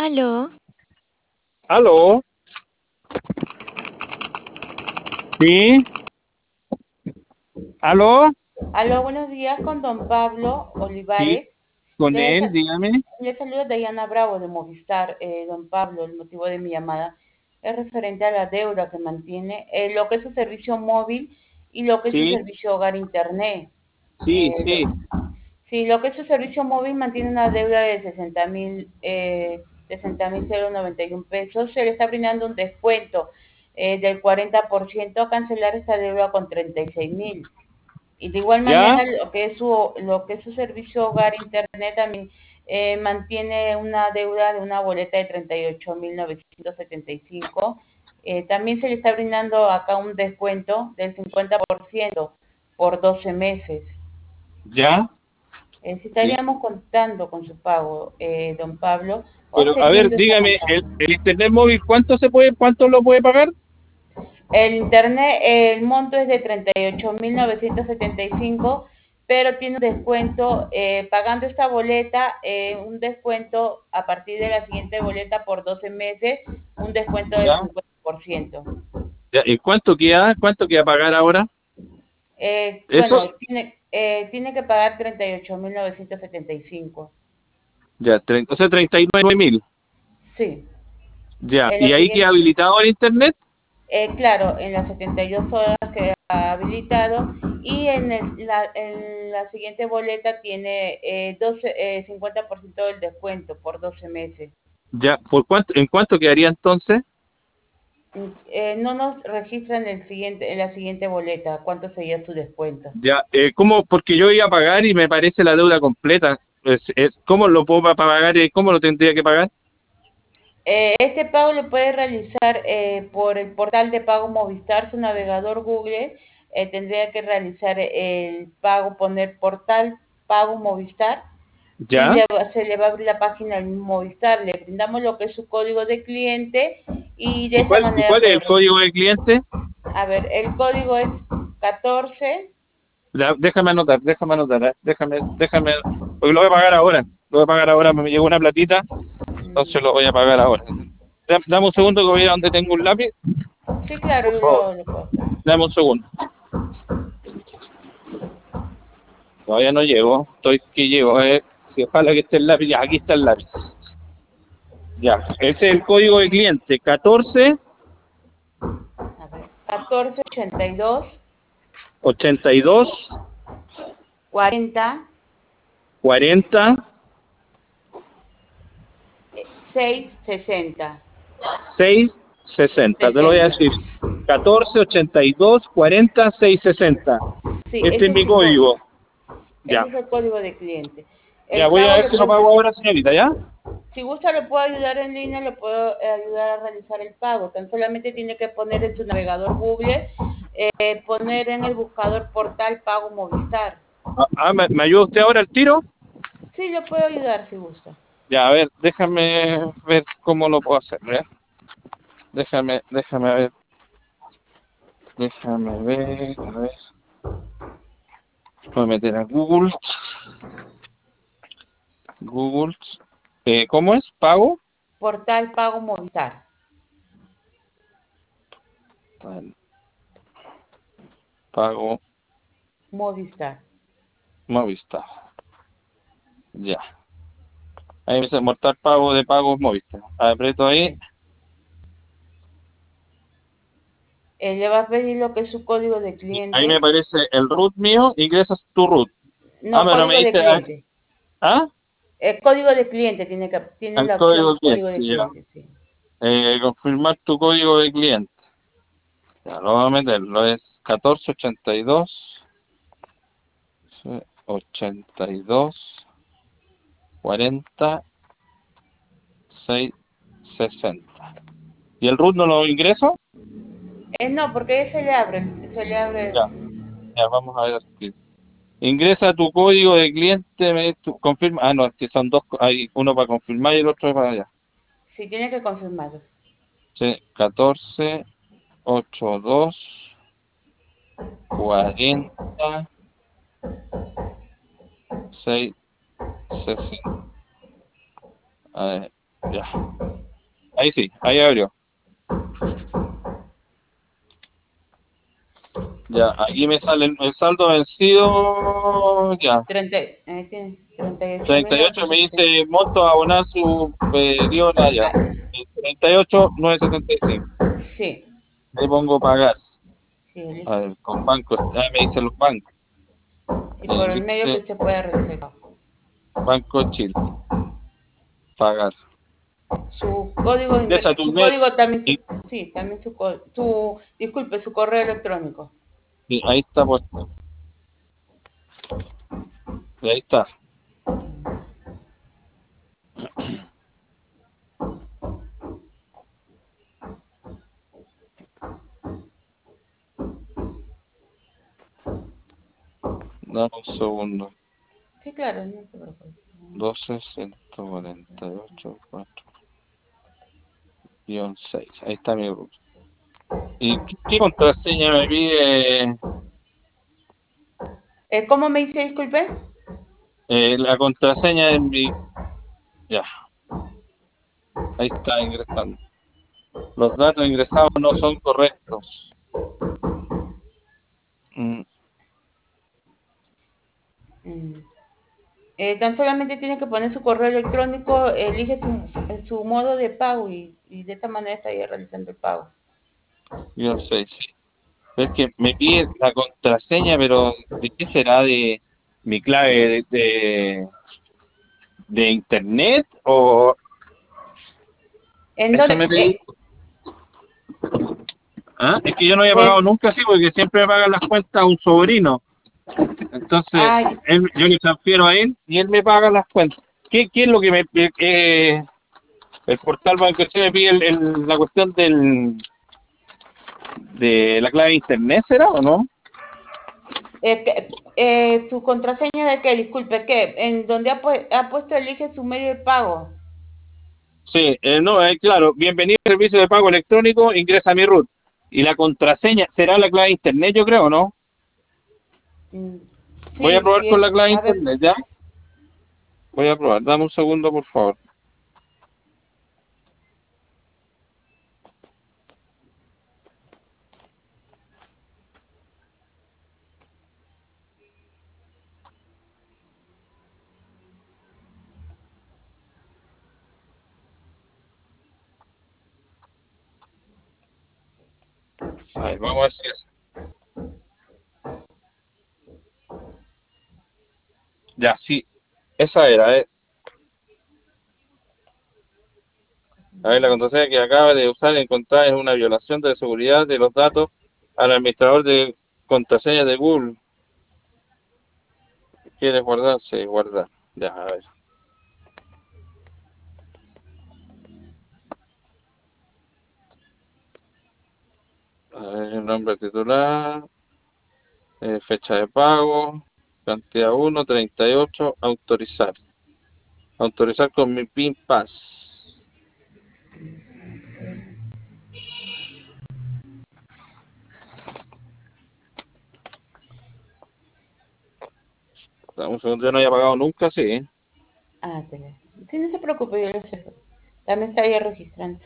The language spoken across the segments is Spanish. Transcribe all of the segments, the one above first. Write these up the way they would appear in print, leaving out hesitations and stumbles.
Aló, ¿Aló? ¿Sí? ¿Aló? Aló, buenos días con don Pablo Sí, Olivares. con Le, él, sa- dígame. le saluda Diana Bravo de Movistar. Don Pablo, el motivo de mi llamada es referente a la deuda que mantiene, lo que es su servicio móvil y lo que es su Sí, servicio hogar internet. sí, Eh, sí. lo- sí, lo que es su servicio móvil mantiene una deuda de 60,091 pesos. Se le está brindando un descuento del 40% a cancelar esta deuda con 36,000. Y de igual ¿Ya? manera, lo que es su servicio hogar internet también mantiene una deuda de una boleta de 38,975. También se le está brindando acá un descuento del 50% por 12 meses. ¿Ya? Si Sí. estaríamos contando con su pago, don Pablo, o Pero, a ver, teniendo esta dígame, contando. ¿el internet móvil cuánto lo puede pagar? El internet, el monto es de 38,975, pero tiene un descuento, pagando esta boleta, un descuento a partir de la siguiente boleta por 12 meses, un descuento del ¿Ya? 50%. ¿Ya? ¿Y cuánto queda pagar ahora? Bueno, ¿Eso? tiene que pagar 38,975. Ya, o sea, 39.000. Sí, Ya. en ¿Y la ahí queda siguiente. habilitado el internet? Claro, en las 72 horas queda habilitado y en la siguiente boleta tiene 50% del descuento por 12 meses. Ya. ¿En cuánto quedaría entonces? No nos registran en la siguiente boleta cuánto sería su descuento. Ya. ¿Cómo? Porque yo iba a pagar y me parece la deuda completa. ¿Cómo lo puedo pagar? ¿Cómo lo tendría que pagar? Este pago lo puede realizar por el portal de pago Movistar, su navegador Google. Tendría que realizar el pago, poner portal pago Movistar y ¿Ya? se le va a abrir la página al mismo Movistar. Le brindamos lo que es su código de cliente y de ¿Y esa cuál, y manera cuál es el poder. código del cliente? A ver, el código es 14. Déjame anotar, porque lo voy a pagar ahora. Lo voy a pagar ahora, me llegó una platita, entonces lo voy a pagar ahora. Dame un segundo que voy a ir a donde tengo un lápiz, Sí, claro, por yo favor. lo puedo hacer. Dame un segundo. Todavía no llego, estoy que llego. Si ojalá que esté el lápiz, ya, aquí está el lápiz. Ya, ese es el código de cliente, 14 A ver, 1482 82 40 40 660 660. Te lo voy a 60. decir. 14 82 40 660. Sí, Este es ese es mi su código. código. Ya. Ese es el código de cliente. Ya, El voy a pago ver si lo pago ahora, señorita, ¿ya? si gusta lo puedo ayudar en línea, lo puedo ayudar a realizar el pago. Tan solamente tiene que poner en su navegador Google, poner en el buscador portal pago Movistar. ¿Me ayuda usted ahora al tiro? Sí, lo puedo ayudar si gusta. Ya, a ver, déjame ver cómo lo puedo hacer, ¿ya? Déjame ver, a ver. Voy a meter a Google. Google. ¿Cómo es? ¿Pago? Portal pago Movistar. Pago Movistar. Movistar. Ya. Ahí me dice mortal pago de pagos Movistar. Aprieto ahí. Sí. Le va a pedir lo que es su código de Ahí me cliente. aparece el root mío. Ingresas tu root. No, Pero me código de dice. cliente. ¿Ah? El código de cliente tiene El la opción código código cliente, de ya. cliente, sí. Confirmar tu código de cliente. Ya, lo voy a meter. Lo es 1482 sí, 82 40 660. ¿Y el root no lo ingreso? No, porque se le abre. Ya, ya, vamos a ver aquí. Ingresa tu código de cliente, confirma. Ah, no, es que son dos, hay uno para confirmar y el otro para allá. Sí, tiene que confirmarlo. Sí, 14 82 40 660. A ver. Ya. Ahí sí, ahí abrió. Ya, aquí me sale el saldo vencido. Ya. 30, ahí tienes, Treinta y ocho me 38.976. dice monto a abonar superior allá. Ah, 38.975. sí, Ahí pongo pagar. sí, A elige. ver, con bancos. Ah, me dice los bancos. Y por el medio que Dice usted pueda realizar. Banco Chile. Pagar. Su código de Ingresa tu su mail. código también, Y, sí, también disculpe, su correo electrónico. y ahí está puesto. Y ahí está. Dame un segundo. Sí, claro, no se preocupe. 12.148.4-6. Ahí está mi grupo. ¿Y qué contraseña me pide? ¿Cómo me dice, disculpe? La contraseña de mi. Ya, ahí está ingresando. Los datos ingresados no son correctos. Mm, Mm. Tan solamente tiene que poner su correo electrónico, elige su modo de pago y de esta manera estaría realizando el pago. yo sé, sí. Pero es que me pide la contraseña, pero ¿de qué será? ¿De mi clave de internet? ¿O ¿En eso dónde? me pedí? ¿Ah? Es que yo no había pagado Pues, nunca así, porque siempre me pagan las cuentas un sobrino. Entonces, ay, yo le transfiero a él y él me paga las cuentas. ¿Qué es lo que el portal bancario me pide la cuestión de la clave de internet, ¿será o no? su contraseña de qué, disculpe, ¿qué? En donde ha puesto elige su medio de pago. Sí, no, claro, bienvenido al servicio de pago electrónico, ingresa a mi root. Y la contraseña será la clave de internet, yo creo, ¿no? Mm, Voy a sí, probar sí con es. la clave de A ver, internet, ¿ya? Voy a probar, dame un segundo, por favor. A ver, vamos a ver si es. Ya, sí, esa era, ¿eh? A ver, la contraseña que acaba de usar encontrar es una violación de la seguridad de los datos al administrador de contraseñas de Google. ¿Quieres guardar? Sí, guardar. Ya, a ver. A ver, el nombre titular, fecha de pago, cantidad 1, 38, autorizar. Autorizar con mi PIN Pass. Dame un segundo, yo no había pagado nunca, sí. espera. Sí, no se preocupe, yo lo sé. También estaría registrando.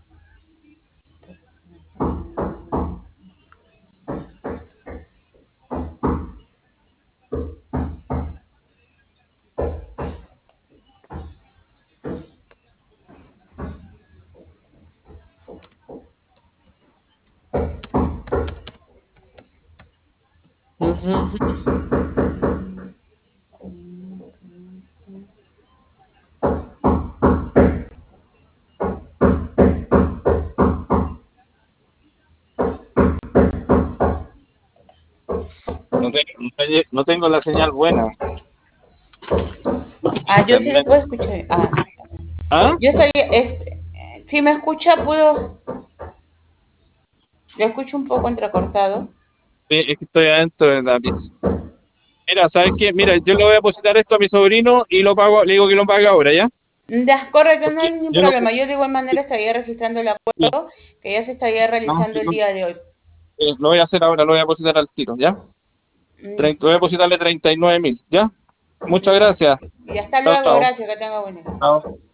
No tengo la señal buena. Yo sí lo Internet. puedo escuchar. ¿Ah? Yo estoy, si me escucha, lo escucho un poco entrecortado. Sí, es que estoy adentro de la pieza. Mira, ¿sabes qué? Mira, yo le voy a depositar esto a mi sobrino y lo pago, le digo que lo pague ahora, ¿ya? Ya, correcto, no Porque hay ningún yo no. problema. Yo de igual manera estaría registrando el Sí, acuerdo que ya se estaría no, realizando sí, el no, día de hoy. lo voy a hacer ahora, lo voy a depositar al tiro, ¿ya? Voy a Ya. depositarle 39.000, ¿ya? Muchas Ya. gracias. Y hasta Chao, luego, chao. gracias, que tenga buen día. Chao.